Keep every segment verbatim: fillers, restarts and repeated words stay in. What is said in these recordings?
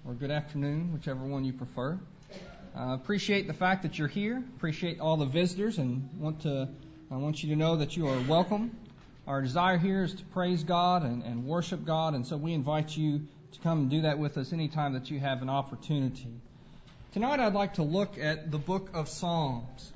or good afternoon, whichever one you prefer. Uh, appreciate the fact that you're here. Appreciate all the visitors, and want to I want you to know that you are welcome. Our desire here is to praise God and, and worship God, and so we invite you to come and do that with us anytime that you have an opportunity. Tonight I'd like to look at the book of Psalms.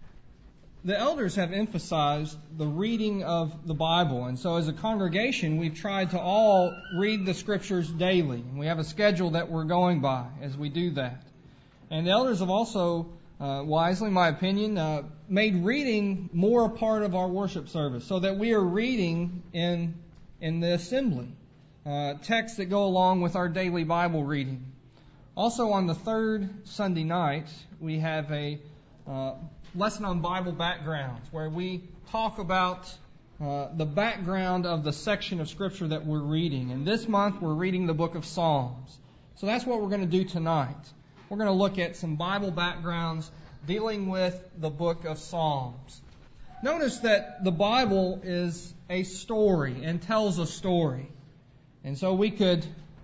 The elders have emphasized the reading of the Bible, and so as a congregation we've tried to all read the Scriptures daily. And we have a schedule that we're going by as we do that. And the elders have also, uh, wisely in my opinion, uh, made reading more a part of our worship service, so that we are reading in in the assembly, uh, texts that go along with our daily Bible reading. Also on the third Sunday night, we have a uh, lesson on Bible backgrounds, where we talk about uh, the background of the section of Scripture that we're reading. And this month we're reading the book of Psalms. So that's what we're going to do tonight. We're going to look at some Bible backgrounds dealing with the book of Psalms. Notice that the Bible is a story and tells a story. And so we could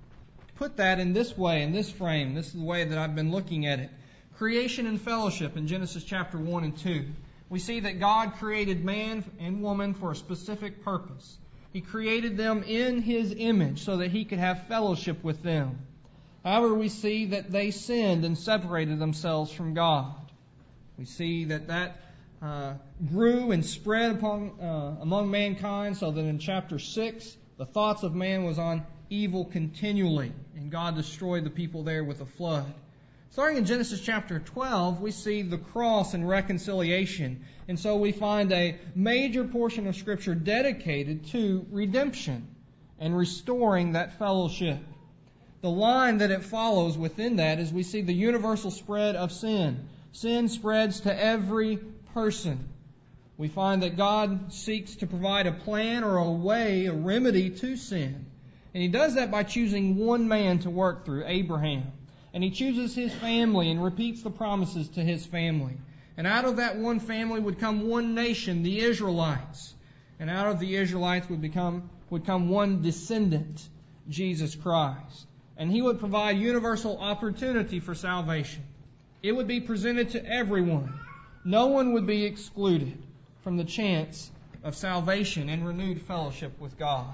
put that in this way, in this frame. This is the way that I've been looking at it. Creation and fellowship in Genesis chapter one and two. We see that God created man and woman for a specific purpose. He created them in His image so that He could have fellowship with them. However, we see that they sinned and separated themselves from God. We see that that uh, grew and spread upon uh, among mankind, so that in chapter six, the thoughts of man was on evil continually, and God destroyed the people there with a flood. Starting in Genesis chapter twelve, we see the cross and reconciliation. And so we find a major portion of Scripture dedicated to redemption and restoring that fellowship. The line that it follows within that is we see the universal spread of sin. Sin spreads to every person. We find that God seeks to provide a plan or a way, a remedy to sin. And He does that by choosing one man to work through, Abraham. And He chooses his family and repeats the promises to his family. And out of that one family would come one nation, the Israelites. And out of the Israelites would become would come one descendant, Jesus Christ. And He would provide universal opportunity for salvation. It would be presented to everyone. No one would be excluded from the chance of salvation and renewed fellowship with God.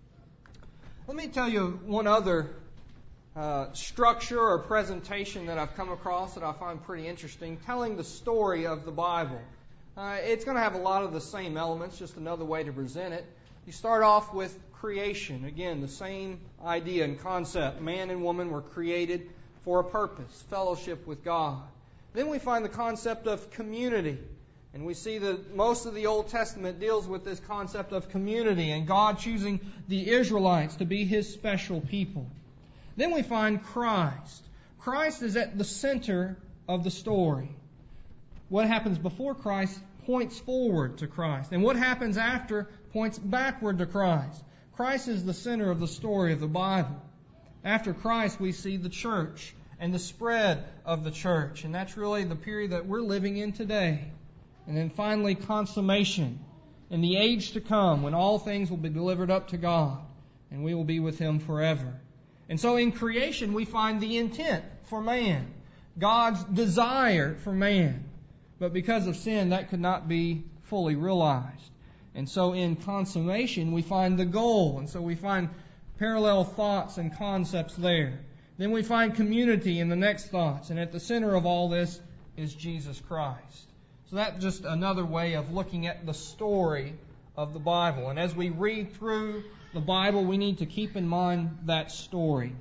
Let me tell you one other Uh, structure or presentation that I've come across that I find pretty interesting, telling the story of the Bible. Uh, it's going to have a lot of the same elements, just another way to present it. You start off with creation. Again, the same idea and concept. Man and woman were created for a purpose, fellowship with God. Then we find the concept of community. And we see that most of the Old Testament deals with this concept of community and God choosing the Israelites to be His special people. Then we find Christ. Christ is at the center of the story. What happens before Christ points forward to Christ. And what happens after points backward to Christ. Christ is the center of the story of the Bible. After Christ, we see the church and the spread of the church. And that's really the period that we're living in today. And then finally, consummation. In the age to come, when all things will be delivered up to God. And we will be with Him forever. And so in creation we find the intent for man, God's desire for man. But because of sin, that could not be fully realized. And so in consummation we find the goal. And so we find parallel thoughts and concepts there. Then we find community in the next thoughts. And at the center of all this is Jesus Christ. So that's just another way of looking at the story of the Bible. And as we read through the Bible, we need to keep in mind that story.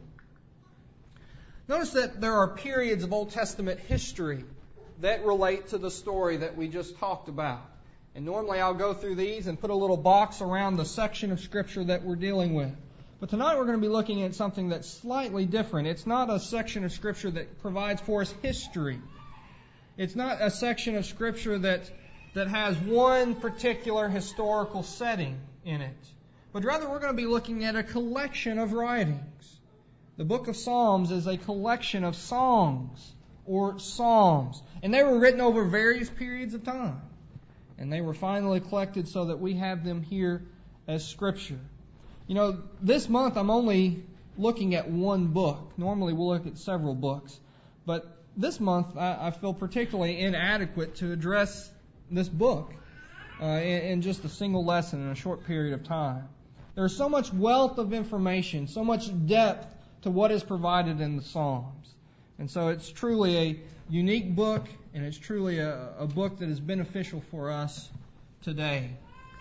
Notice that there are periods of Old Testament history that relate to the story that we just talked about. And normally I'll go through these and put a little box around the section of Scripture that we're dealing with. But tonight we're going to be looking at something that's slightly different. It's not a section of Scripture that provides for us history. It's not a section of Scripture that, that has one particular historical setting in it. But rather we're going to be looking at a collection of writings. The book of Psalms is a collection of songs or psalms. And they were written over various periods of time. And they were finally collected so that we have them here as Scripture. You know, this month I'm only looking at one book. Normally we'll look at several books. But this month I, I feel particularly inadequate to address this book uh, in, in just a single lesson in a short period of time. There's so much wealth of information, so much depth to what is provided in the Psalms. And so it's truly a unique book, and it's truly a, a book that is beneficial for us today.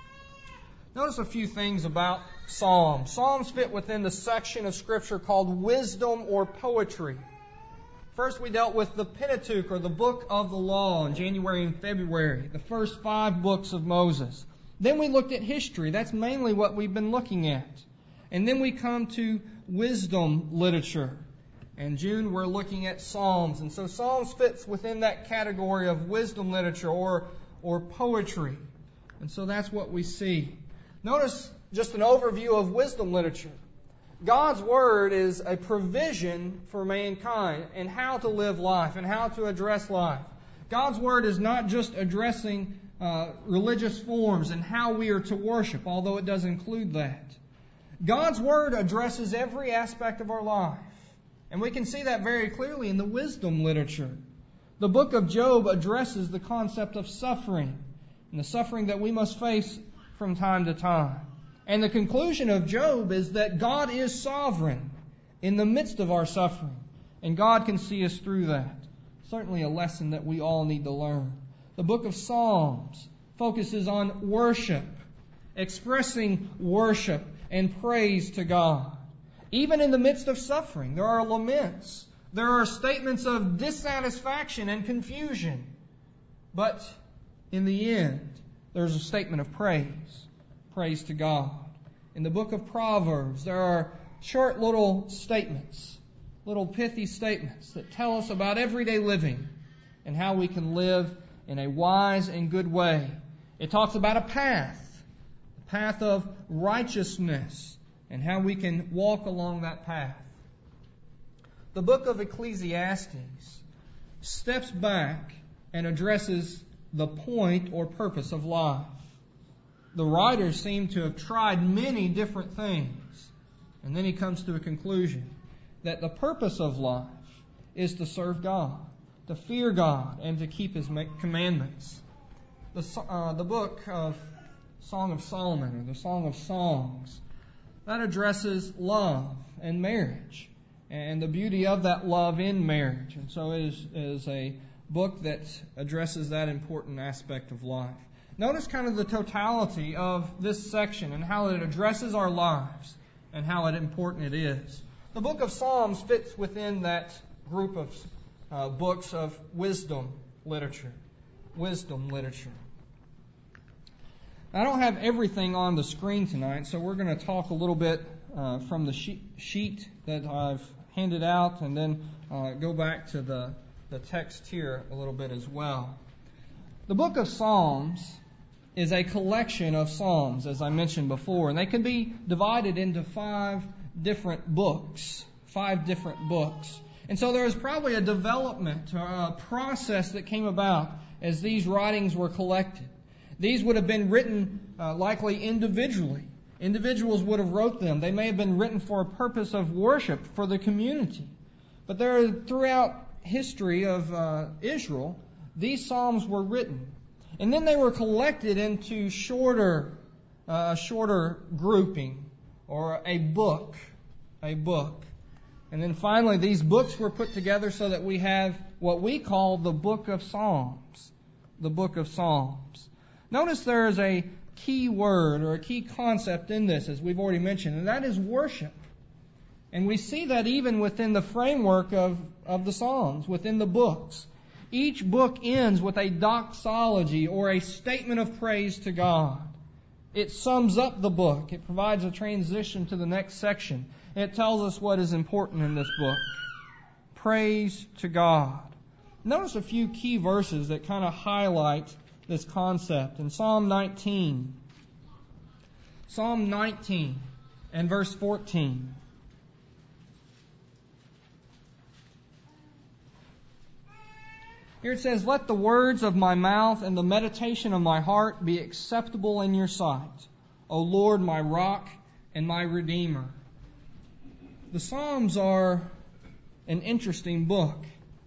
Notice a few things about Psalms. Psalms fit within the section of Scripture called wisdom or poetry. First, we dealt with the Pentateuch, or the book of the law, in January and February, the first five books of Moses. Then we looked at history. That's mainly what we've been looking at. And then we come to wisdom literature. In June, we're looking at Psalms. And so Psalms fits within that category of wisdom literature or, or poetry. And so that's what we see. Notice just an overview of wisdom literature. God's Word is a provision for mankind and how to live life and how to address life. God's Word is not just addressing uh, religious forms and how we are to worship, although it does include that. God's Word addresses every aspect of our life. And we can see that very clearly in the wisdom literature. The book of Job addresses the concept of suffering and the suffering that we must face from time to time. And the conclusion of Job is that God is sovereign in the midst of our suffering. And God can see us through that. Certainly a lesson that we all need to learn. The book of Psalms focuses on worship, expressing worship and praise to God. Even in the midst of suffering, there are laments. There are statements of dissatisfaction and confusion. But in the end, there's a statement of praise. Praise to God. In the book of Proverbs, there are short little statements, little pithy statements that tell us about everyday living and how we can live in a wise and good way. It talks about a path, a path of righteousness, and how we can walk along that path. The book of Ecclesiastes steps back and addresses the point or purpose of life. The writer seemed to have tried many different things, and then he comes to a conclusion that the purpose of life is to serve God, to fear God, and to keep His commandments. The, uh, the book of Song of Solomon, or the Song of Songs, that addresses love and marriage and the beauty of that love in marriage. And so it is, is a book that addresses that important aspect of life. Notice kind of the totality of this section and how it addresses our lives and how important it is. The book of Psalms fits within that group of uh, books of wisdom literature. Wisdom literature. I don't have everything on the screen tonight, so we're going to talk a little bit uh, from the sheet, sheet that I've handed out, and then uh, go back to the, the text here a little bit as well. The book of Psalms is a collection of psalms, as I mentioned before, and they can be divided into five different books, five different books. And so there is probably a development or a process that came about as these writings were collected. These would have been written uh, likely individually. Individuals would have wrote them. They may have been written for a purpose of worship for the community. But there are, throughout history of uh, Israel, these psalms were written. And then they were collected into shorter, uh, shorter grouping, or a book, a book. And then finally, these books were put together so that we have what we call the book of Psalms, the book of Psalms. Notice there is a key word or a key concept in this, as we've already mentioned, and that is worship. And we see that even within the framework of, of the Psalms, within the books. Each book ends with a doxology or a statement of praise to God. It sums up the book. It provides a transition to the next section. It tells us what is important in this book. Praise to God. Notice a few key verses that kind of highlight this concept. In Psalm nineteen, Psalm nineteen and verse fourteen. Here it says, "Let the words of my mouth and the meditation of my heart be acceptable in your sight, O Lord, my rock and my redeemer." the Psalms are an interesting book.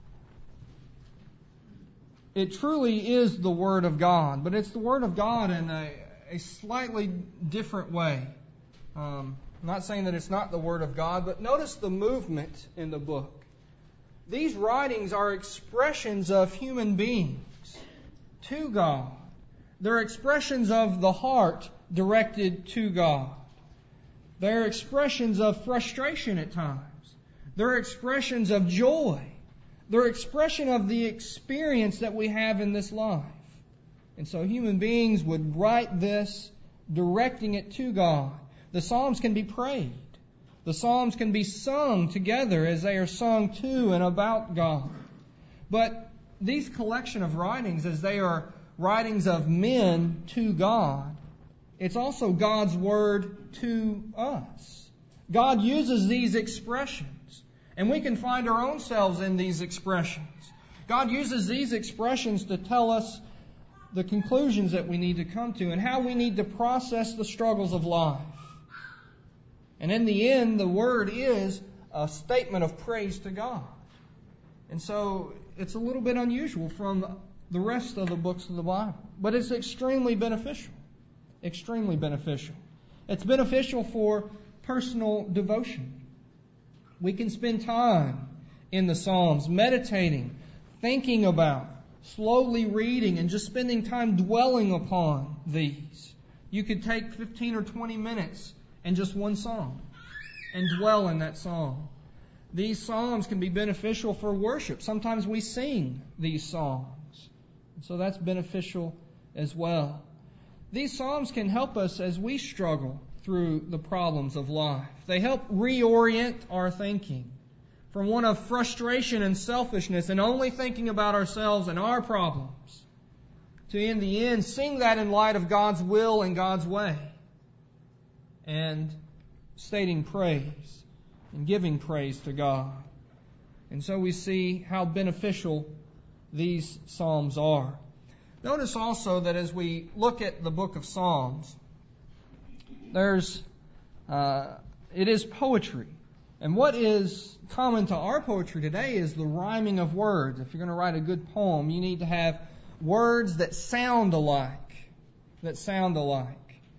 It truly is the Word of God, but it's the Word of God in a, a slightly different way. Um, I'm not saying that it's not the Word of God, but notice the movement in the book. These writings are expressions of human beings to God. They're expressions of the heart directed to God. They're expressions of frustration at times. They're expressions of joy. They're expression of the experience that we have in this life. And so human beings would write this, directing it to God. The Psalms can be prayed. The Psalms can be sung together as they are sung to and about God. But these collection of writings, as they are writings of men to God, it's also God's Word to us. God uses these expressions, and we can find our own selves in these expressions. God uses these expressions to tell us the conclusions that we need to come to and how we need to process the struggles of life. And in the end, the Word is a statement of praise to God. And so it's a little bit unusual from the rest of the books of the Bible. But it's extremely beneficial. Extremely beneficial. It's beneficial for personal devotion. We can spend time in the Psalms meditating, thinking about, slowly reading, and just spending time dwelling upon these. You could take fifteen or twenty minutes and just one psalm and dwell in that psalm. These psalms can be beneficial for worship. Sometimes we sing these songs. So that's beneficial as well. These psalms can help us as we struggle through the problems of life. They help reorient our thinking from one of frustration and selfishness and only thinking about ourselves and our problems to, in the end, sing that in light of God's will and God's way, and stating praise and giving praise to God. And so we see how beneficial these Psalms are. Notice also that as we look at the book of Psalms, there's uh, it is poetry. And what is common to our poetry today is the rhyming of words. If you're going to write a good poem, you need to have words that sound alike. That sound alike.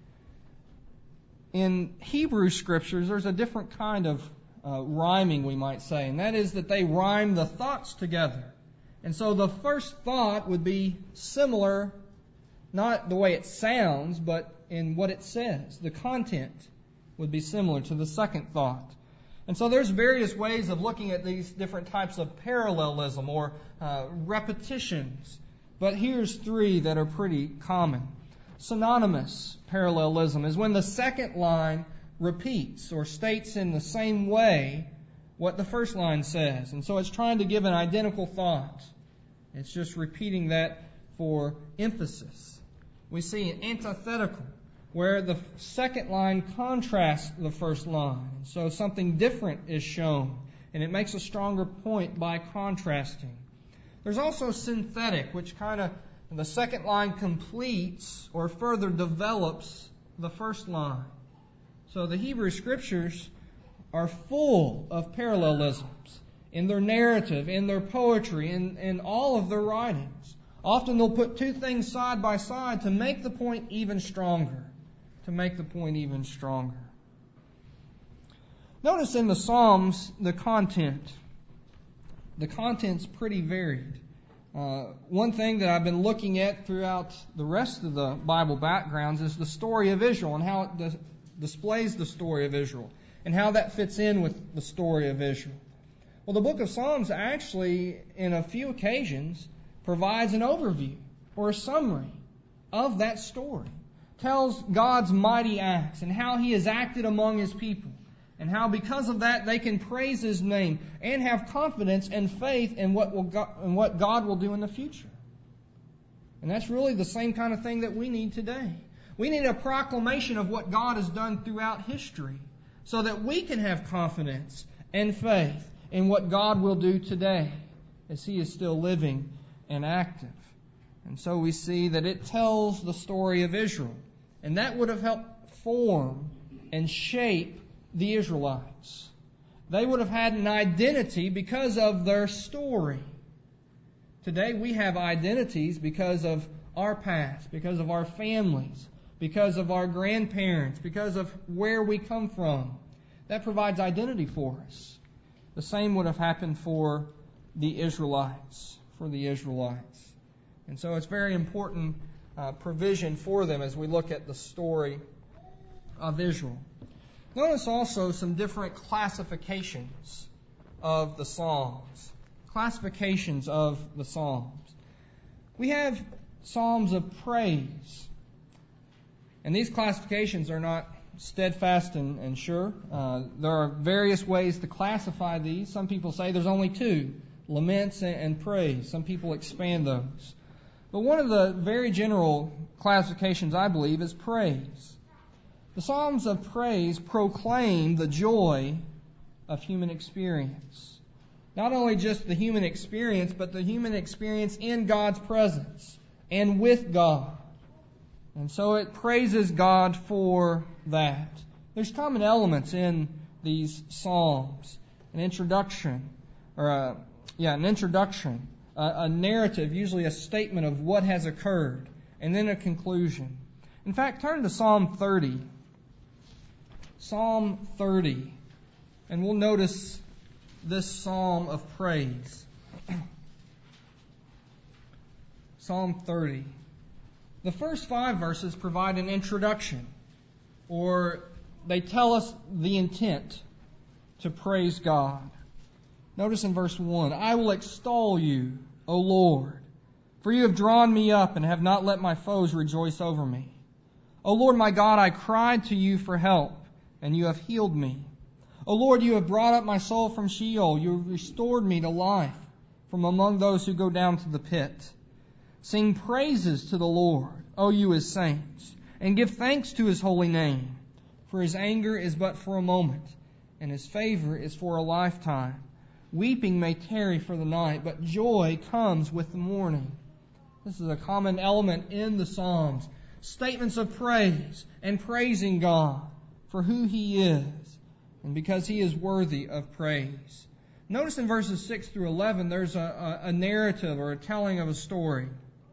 In Hebrew scriptures, there's a different kind of uh, rhyming, we might say, and that is that they rhyme the thoughts together. And so the first thought would be similar, not the way it sounds, but in what it says. The content would be similar to the second thought. And so there's various ways of looking at these different types of parallelism or uh, repetitions. But here's three that are pretty common. Synonymous parallelism is when the second line repeats or states in the same way what the first line says. And so it's trying to give an identical thought. It's just repeating that for emphasis. We see an antithetical, where the second line contrasts the first line. So something different is shown, and it makes a stronger point by contrasting. There's also synthetic, which kind of, the second line completes or further develops the first line. So the Hebrew Scriptures are full of parallelisms in their narrative, in their poetry, in, in all of their writings. Often they'll put two things side by side to make the point even stronger. To make the point even stronger. Notice in the Psalms the content. The content's pretty varied. Uh, one thing that I've been looking at throughout the rest of the Bible backgrounds is the story of Israel and how it dis- displays the story of Israel and how that fits in with the story of Israel. Well, the book of Psalms actually, in a few occasions, provides an overview or a summary of that story. Tells God's mighty acts and how He has acted among His people, and how because of that they can praise His name and have confidence and faith in what will go, in what God will do in the future. And that's really the same kind of thing that we need today. We need a proclamation of what God has done throughout history, so that we can have confidence and faith in what God will do today, as He is still living and active. And so we see that it tells the story of Israel. And that would have helped form and shape the Israelites. They would have had an identity because of their story. Today we have identities because of our past, because of our families, because of our grandparents, because of where we come from. That provides identity for us. The same would have happened for the Israelites, for the Israelites. And so it's very important uh, provision for them as we look at the story of Israel. Notice also some different classifications of the Psalms. Classifications of the Psalms. We have Psalms of praise. And these classifications are not steadfast and, and sure. Uh, there are various ways to classify these. Some people say there's only two, laments and, and praise. Some people expand those. But one of the very general classifications, I believe, is praise. The Psalms of praise proclaim the joy of human experience. Not only just the human experience, but the human experience in God's presence and with God. And so it praises God for that. There's common elements in these Psalms. An introduction, or a, yeah, an introduction, a, a narrative, usually a statement of what has occurred, and then a conclusion. In fact, turn to Psalm thirty. Psalm thirty. And we'll notice this psalm of praise. Psalm thirty. The first five verses provide an introduction, or they tell us the intent to praise God. Notice in verse one, I will extol you, O Lord, for you have drawn me up and have not let my foes rejoice over me. O Lord my God, I cried to you for help, and you have healed me. O Lord, you have brought up my soul from Sheol. You have restored me to life from among those who go down to the pit. Sing praises to the Lord, O you his saints, and give thanks to his holy name. For his anger is but for a moment, and his favor is for a lifetime. Weeping may tarry for the night, but joy comes with the morning. This is a common element in the Psalms. Statements of praise and praising God for who he is, and because he is worthy of praise. Notice in verses six through eleven, there's a, a, a narrative or a telling of a story.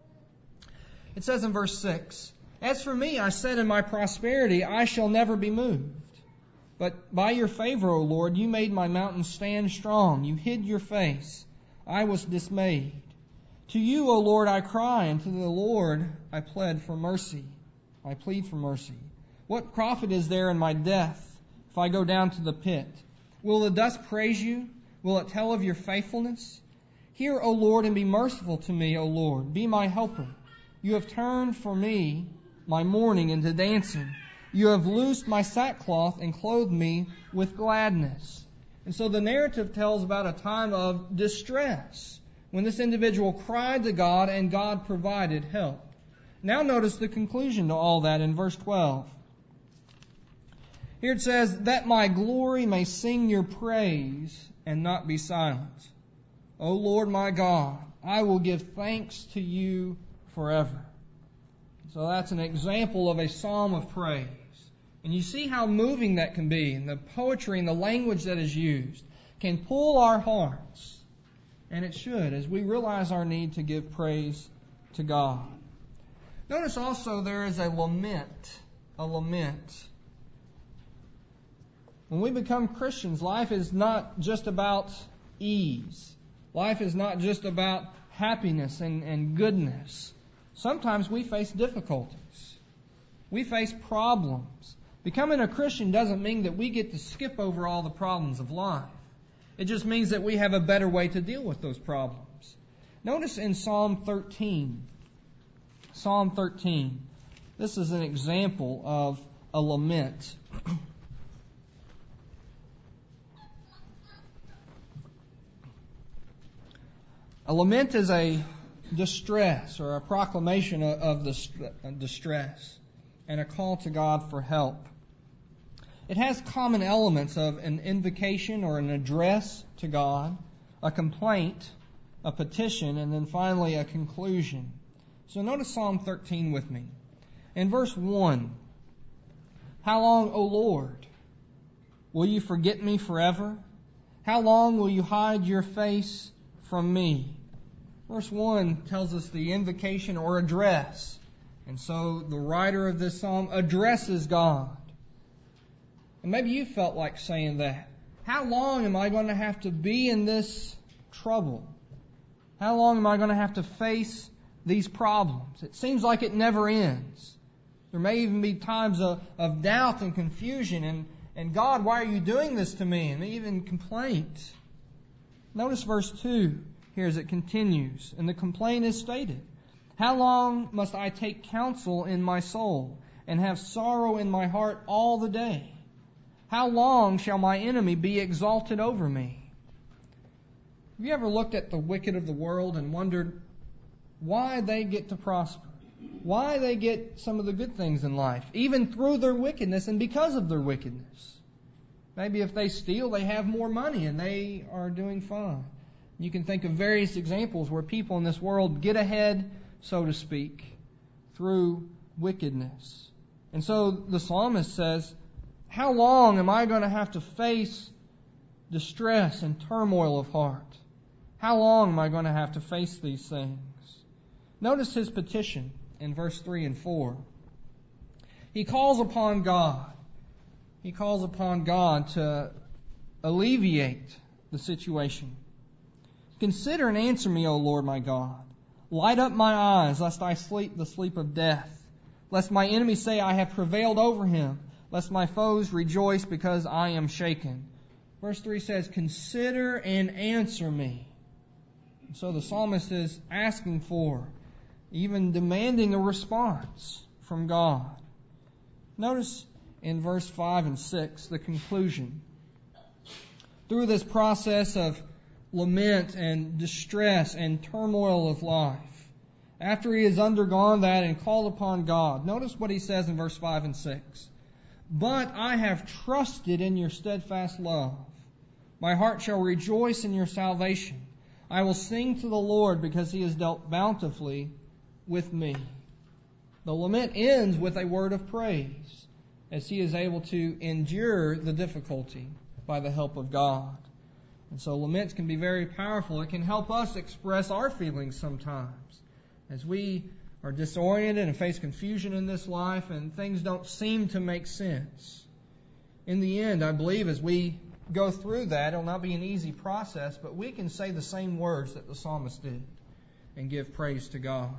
It says in verse six, As for me, I said in my prosperity, I shall never be moved. But by your favor, O Lord, you made my mountain stand strong. You hid your face. I was dismayed. To you, O Lord, I cry, and to the Lord I pled for mercy. I plead for mercy. What profit is there in my death if I go down to the pit? Will the dust praise you? Will it tell of your faithfulness? Hear, O Lord, and be merciful to me, O Lord. Be my helper. You have turned for me my mourning into dancing. You have loosed my sackcloth and clothed me with gladness. And so the narrative tells about a time of distress when this individual cried to God and God provided help. Now notice the conclusion to all that in verse twelve. Here it says, that my glory may sing your praise and not be silent. O Lord my God, I will give thanks to you forever. So that's an example of a psalm of praise. And you see how moving that can be, and the poetry and the language that is used can pull our hearts. And it should, as we realize our need to give praise to God. Notice also there is a lament, a lament. When we become Christians, life is not just about ease. Life is not just about happiness and, and goodness. Sometimes we face difficulties. We face problems. Becoming a Christian doesn't mean that we get to skip over all the problems of life. It just means that we have a better way to deal with those problems. Notice in Psalm thirteen. Psalm thirteen. This is an example of a lament. A lament is a distress or a proclamation of the distress and a call to God for help. It has common elements of an invocation or an address to God, a complaint, a petition, and then finally a conclusion. So notice Psalm thirteen with me. In verse one, how long, O Lord, will you forget me forever? How long will you hide your face from me? Verse one tells us the invocation or address. And so the writer of this psalm addresses God. And maybe you felt like saying that. How long am I going to have to be in this trouble? How long am I going to have to face these problems? It seems like it never ends. There may even be times of, of doubt and confusion and, and God, why are you doing this to me? And even complaint. Notice verse two here as it continues. And the complaint is stated. How long must I take counsel in my soul and have sorrow in my heart all the day? How long shall my enemy be exalted over me? Have you ever looked at the wicked of the world and wondered why they get to prosper? Why they get some of the good things in life, even through their wickedness and because of their wickedness? Maybe if they steal, they have more money and they are doing fine. You can think of various examples where people in this world get ahead, so to speak, through wickedness. And so the psalmist says, how long am I going to have to face distress and turmoil of heart? How long am I going to have to face these things? Notice his petition in verse three and four. He calls upon God. He calls upon God to alleviate the situation. Consider and answer me, O Lord my God. Light up my eyes, lest I sleep the sleep of death. Lest my enemies say, I have prevailed over him. Lest my foes rejoice because I am shaken. Verse three says, consider and answer me. So the psalmist is asking for, even demanding a response from God. Notice in verse five and six, the conclusion. Through this process of lament and distress and turmoil of life, after he has undergone that and called upon God, notice what he says in verse five and six. But I have trusted in your steadfast love. My heart shall rejoice in your salvation. I will sing to the Lord because he has dealt bountifully with me. The lament ends with a word of praise as he is able to endure the difficulty by the help of God. And so laments can be very powerful. It can help us express our feelings sometimes as we are disoriented and face confusion in this life and things don't seem to make sense. In the end, I believe as we go through that, it'll not be an easy process, but we can say the same words that the psalmist did and give praise to God.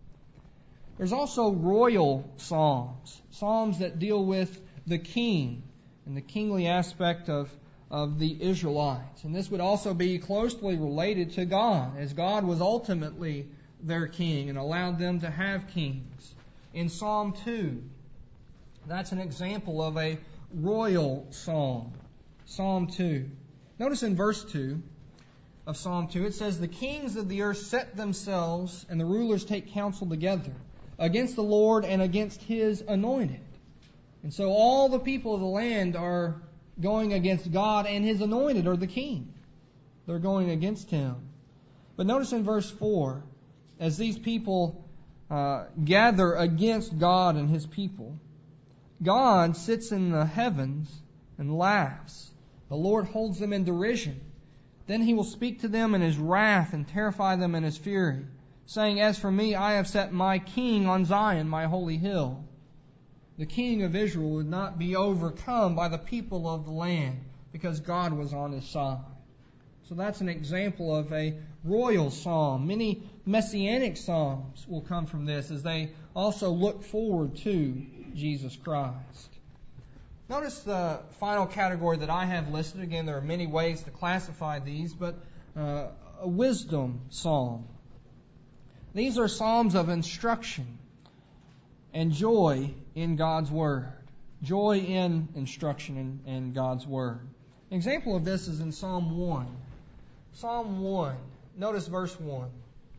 There's also royal psalms, psalms that deal with the king and the kingly aspect of, of the Israelites. And this would also be closely related to God, as God was ultimately their king and allowed them to have kings. In Psalm two, that's an example of a royal psalm. Psalm two. Notice in verse two of Psalm two, it says, the kings of the earth set themselves and the rulers take counsel together against the Lord and against his anointed. And so all the people of the land are going against God and his anointed, or the king. They're going against him. But notice in verse four, as these people uh, gather against God and his people, God sits in the heavens and laughs. The Lord holds them in derision. Then he will speak to them in his wrath and terrify them in his fury, saying, as for me, I have set my king on Zion, my holy hill. The king of Israel would not be overcome by the people of the land because God was on his side. So that's an example of a royal psalm. Many messianic psalms will come from this as they also look forward to Jesus Christ. Notice the final category that I have listed. Again, there are many ways to classify these, but uh, a wisdom psalm. These are psalms of instruction and joy in God's Word. Joy in instruction in, in God's Word. An example of this is in Psalm one. Psalm one. Notice verse one.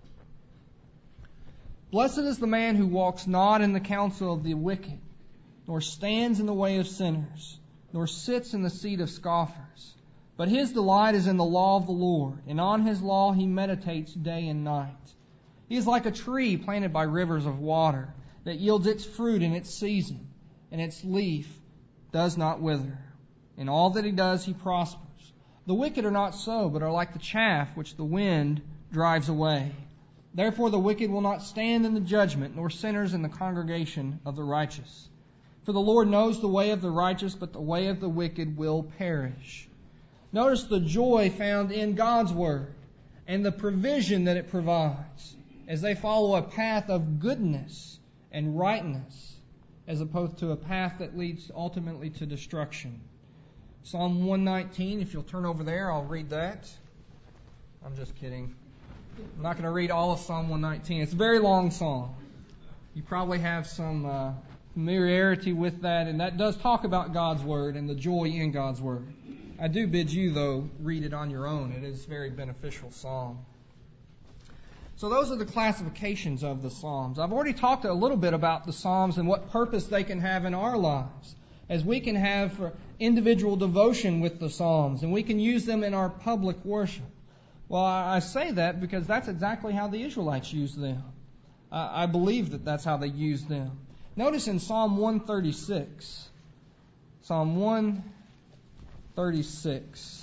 Blessed is the man who walks not in the counsel of the wicked, nor stands in the way of sinners, nor sits in the seat of scoffers. But his delight is in the law of the Lord, and on his law he meditates day and night. He is like a tree planted by rivers of water, that yields its fruit in its season, and its leaf does not wither. In all that he does he prospers. The wicked are not so, but are like the chaff which the wind drives away. Therefore the wicked will not stand in the judgment, nor sinners in the congregation of the righteous. For the Lord knows the way of the righteous, but the way of the wicked will perish. Notice the joy found in God's Word and the provision that it provides as they follow a path of goodness and rightness as opposed to a path that leads ultimately to destruction. Psalm one nineteen, if you'll turn over there, I'll read that. I'm just kidding. I'm not going to read all of Psalm one nineteen. It's a very long psalm. You probably have some uh, familiarity with that, and that does talk about God's Word and the joy in God's Word. I do bid you, though, read it on your own. It is a very beneficial psalm. So those are the classifications of the Psalms. I've already talked a little bit about the Psalms and what purpose they can have in our lives, as we can have for individual devotion with the Psalms, and we can use them in our public worship. Well, I say that because that's exactly how the Israelites used them. I believe that that's how they used them. Notice in Psalm one thirty-six, Psalm one thirty-six.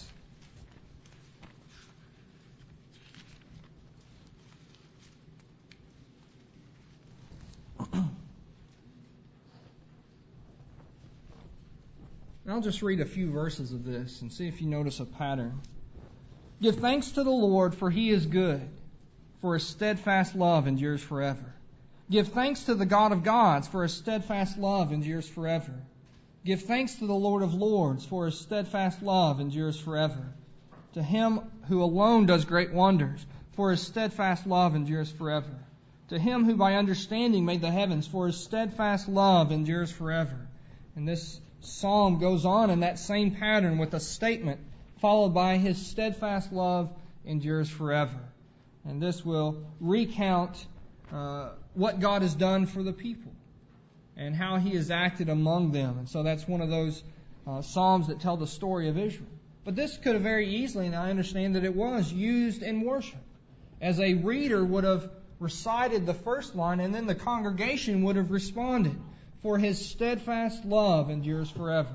I'll just read a few verses of this and see if you notice a pattern. Give thanks to the Lord, for He is good, for His steadfast love endures forever. Give thanks to the God of gods, for His steadfast love endures forever. Give thanks to the Lord of lords, for His steadfast love endures forever. To Him who alone does great wonders, for His steadfast love endures forever. To Him who by understanding made the heavens, for His steadfast love endures forever. And this psalm goes on in that same pattern with a statement followed by His steadfast love endures forever. And this will recount uh, what God has done for the people and how He has acted among them. And so that's one of those uh, psalms that tell the story of Israel. But this could have very easily, and I understand that it was, used in worship. As a reader would have recited the first line, and then the congregation would have responded, for His steadfast love endures forever.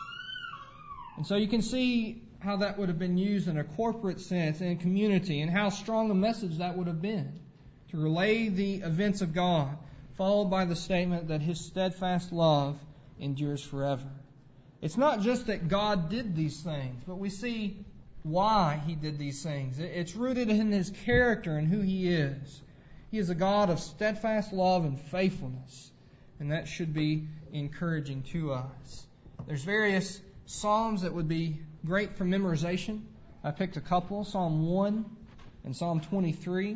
And so you can see how that would have been used in a corporate sense, in a community, and how strong a message that would have been to relay the events of God, followed by the statement that His steadfast love endures forever. It's not just that God did these things, but we see why He did these things. It's rooted in His character and who He is. He is a God of steadfast love and faithfulness, and that should be encouraging to us. There's various psalms that would be great for memorization. I picked a couple, Psalm one and Psalm twenty-three.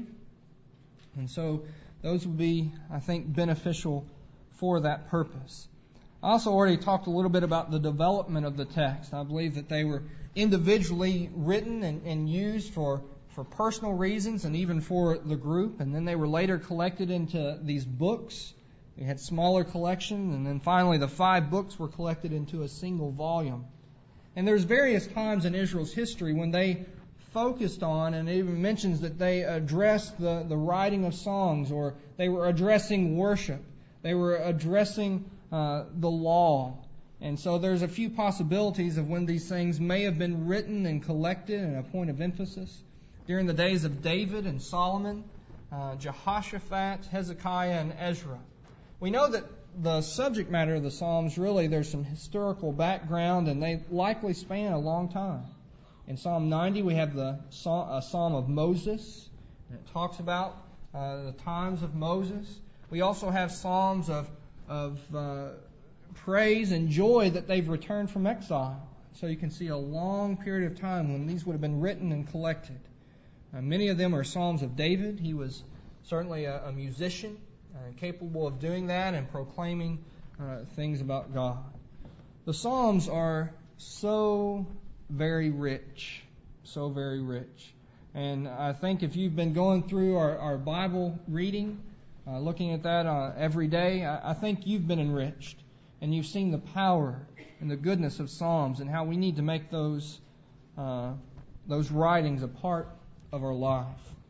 And so those would be, I think, beneficial for that purpose. I also already talked a little bit about the development of the text. I believe that they were individually written and, and used for, for personal reasons and even for the group. And then they were later collected into these books. We had smaller collections, and then finally the five books were collected into a single volume. And there's various times in Israel's history when they focused on, and it even mentions that they addressed the, the writing of songs, or they were addressing worship. They were addressing uh, the law. And so there's a few possibilities of when these things may have been written and collected and a point of emphasis. During the days of David and Solomon, uh, Jehoshaphat, Hezekiah, and Ezra. We know that the subject matter of the Psalms, really, there's some historical background, and they likely span a long time. In Psalm ninety, we have the a Psalm of Moses. And it talks about uh, the times of Moses. We also have Psalms of, of uh, praise and joy that they've returned from exile. So you can see a long period of time when these would have been written and collected. Uh, many of them are Psalms of David. He was certainly a, a musician, uh, capable of doing that and proclaiming uh, things about God. The Psalms are so very rich, so very rich. And I think if you've been going through our, our Bible reading, uh, looking at that uh, every day, I, I think you've been enriched. And you've seen the power and the goodness of Psalms and how we need to make those uh, those writings a part of our life.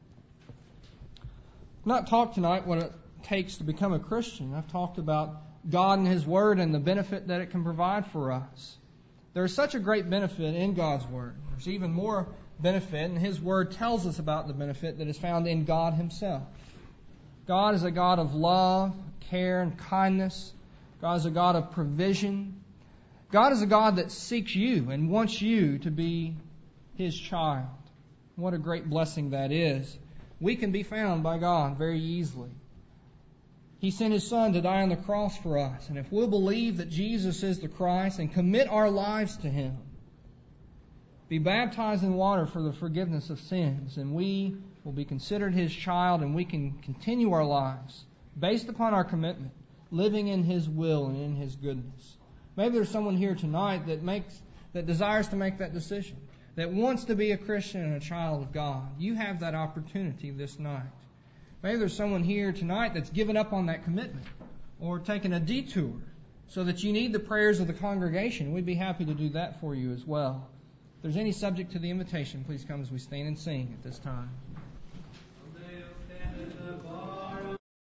I've not talked tonight what it takes to become a Christian. I've talked about God and His Word and the benefit that it can provide for us. There's such a great benefit in God's Word. There's even more benefit, and His Word tells us about the benefit that is found in God Himself. God is a God of love, care, and kindness. God is a God of provision. God is a God that seeks you and wants you to be His child. What a great blessing that is. We can be found by God very easily. He sent His Son to die on the cross for us. And if we'll believe that Jesus is the Christ and commit our lives to Him, be baptized in water for the forgiveness of sins, and we will be considered His child, and we can continue our lives based upon our commitment, living in His will and in His goodness. Maybe there's someone here tonight that makes that desires to make that decision, that wants to be a Christian and a child of God. You have that opportunity this night. Maybe there's someone here tonight that's given up on that commitment or taken a detour so that you need the prayers of the congregation. We'd be happy to do that for you as well. If there's any subject to the invitation, please come as we stand and sing at this time.